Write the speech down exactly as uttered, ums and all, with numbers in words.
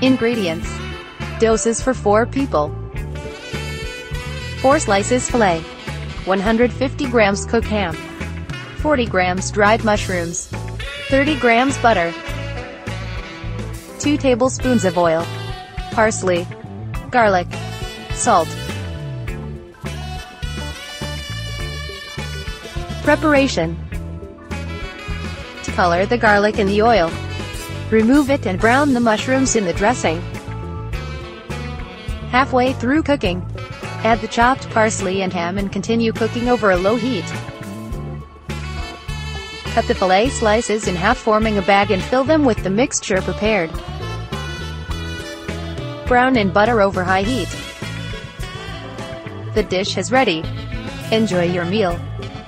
Ingredients. Doses for four people. four slices filet. one hundred fifty grams cooked ham. forty grams dried mushrooms. thirty grams butter. two tablespoons of oil. Parsley. Garlic. Salt. Preparation. To color the garlic in the oil. Remove it and brown the mushrooms in the dressing. Halfway through cooking, add the chopped parsley and ham and continue cooking over a low heat. Cut the filet slices in half, forming a bag, and fill them with the mixture prepared. Brown in butter over high heat. The dish is ready. Enjoy your meal.